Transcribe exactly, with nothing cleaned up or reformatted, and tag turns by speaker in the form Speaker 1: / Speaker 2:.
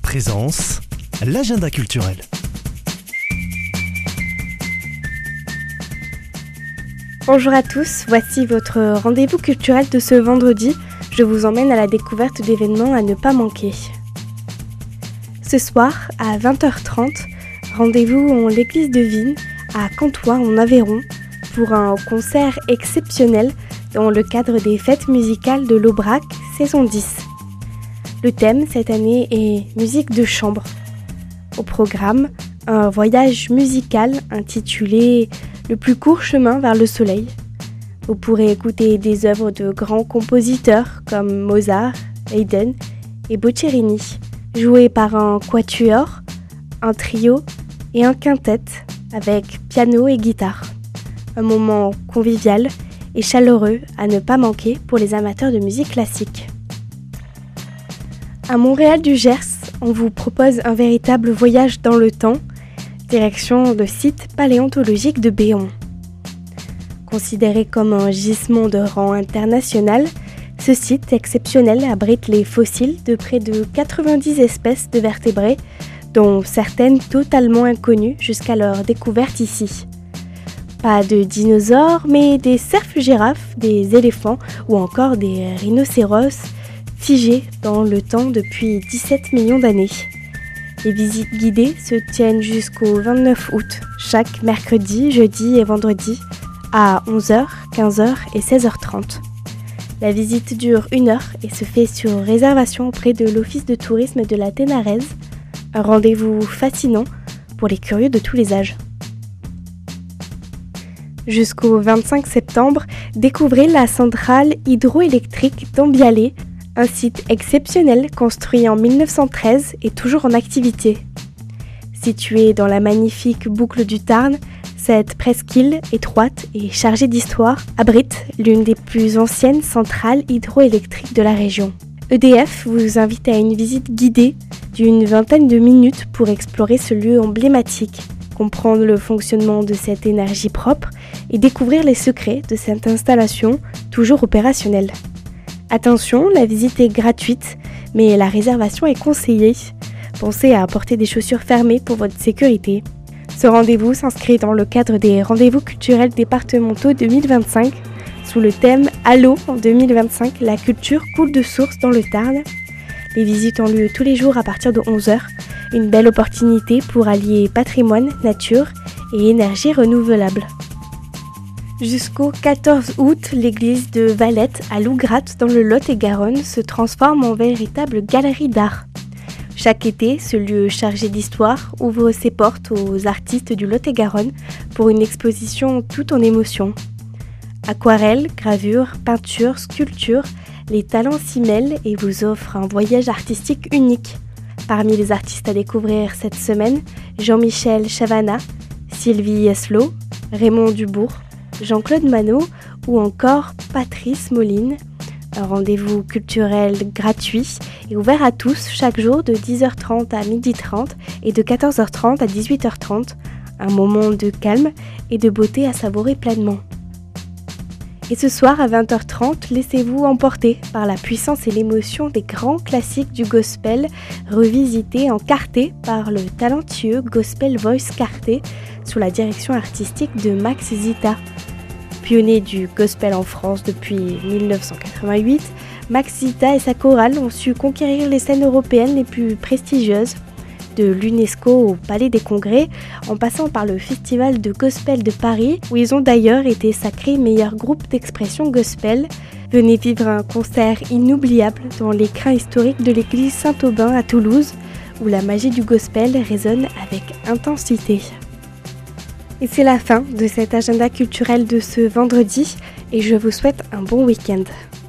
Speaker 1: Présence, l'agenda culturel.
Speaker 2: Bonjour à tous, voici votre rendez-vous culturel de ce vendredi. Je vous emmène à la découverte d'événements à ne pas manquer. Ce soir, à vingt heures trente, rendez-vous en l'église de Vignes, à Cantois, en Aveyron, pour un concert exceptionnel dans le cadre des fêtes musicales de l'Aubrac, saison dix. Le thème cette année est musique de chambre. Au programme, un voyage musical intitulé « Le plus court chemin vers le soleil ». Vous pourrez écouter des œuvres de grands compositeurs comme Mozart, Haydn et Boccherini, jouées par un quatuor, un trio et un quintet avec piano et guitare. Un moment convivial et chaleureux à ne pas manquer pour les amateurs de musique classique. À Montréal du Gers, on vous propose un véritable voyage dans le temps, direction le site paléontologique de Béon. Considéré comme un gisement de rang international, ce site exceptionnel abrite les fossiles de près de quatre-vingt-dix espèces de vertébrés, dont certaines totalement inconnues jusqu'à leur découverte ici. Pas de dinosaures, mais des cerfs-girafes, des éléphants ou encore des rhinocéros figés dans le temps depuis dix-sept millions d'années. Les visites guidées se tiennent jusqu'au vingt-neuf août, chaque mercredi, jeudi et vendredi, à onze heures, quinze heures et seize heures trente. La visite dure une heure et se fait sur réservation auprès de l'Office de tourisme de la Ténarèze, un rendez-vous fascinant pour les curieux de tous les âges. Jusqu'au vingt-cinq septembre, découvrez la centrale hydroélectrique d'Ambialé, un site exceptionnel construit en mille neuf cent treize et toujours en activité. Situé dans la magnifique boucle du Tarn, cette presqu'île étroite et chargée d'histoire abrite l'une des plus anciennes centrales hydroélectriques de la région. E D F vous invite à une visite guidée d'une vingtaine de minutes pour explorer ce lieu emblématique, comprendre le fonctionnement de cette énergie propre et découvrir les secrets de cette installation toujours opérationnelle. Attention, la visite est gratuite, mais la réservation est conseillée. Pensez à apporter des chaussures fermées pour votre sécurité. Ce rendez-vous s'inscrit dans le cadre des rendez-vous culturels départementaux deux mille vingt-cinq, sous le thème « Allô en deux mille vingt-cinq, la culture coule de source dans le Tarn ». Les visites ont lieu tous les jours à partir de onze heures, une belle opportunité pour allier patrimoine, nature et énergie renouvelable. Jusqu'au quatorze août, l'église de Valette à Lougratte dans le Lot-et-Garonne se transforme en véritable galerie d'art. Chaque été, ce lieu chargé d'histoire ouvre ses portes aux artistes du Lot-et-Garonne pour une exposition tout en émotion. Aquarelles, gravures, peintures, sculptures, les talents s'y mêlent et vous offrent un voyage artistique unique. Parmi les artistes à découvrir cette semaine, Jean-Michel Chavana, Sylvie Eslo, Raymond Dubourg, Jean-Claude Manot ou encore Patrice Moline. Un rendez-vous culturel gratuit et ouvert à tous chaque jour de dix heures trente à midi trente et de quatorze heures trente à dix-huit heures trente. Un moment de calme et de beauté à savourer pleinement. Et ce soir à vingt heures trente, laissez-vous emporter par la puissance et l'émotion des grands classiques du gospel revisités en quartet par le talentueux Gospel Voice Quartet sous la direction artistique de Max Zita. Pionnier du gospel en France depuis mille neuf cent quatre-vingt-huit, Max Zita et sa chorale ont su conquérir les scènes européennes les plus prestigieuses, de l'UNESCO au Palais des Congrès, en passant par le Festival de Gospel de Paris, où ils ont d'ailleurs été sacrés meilleur groupe d'expression gospel. Venez vivre un concert inoubliable dans l'écrin historique de l'église Saint-Aubin à Toulouse, où la magie du gospel résonne avec intensité. Et c'est la fin de cet agenda culturel de ce vendredi, et je vous souhaite un bon week-end.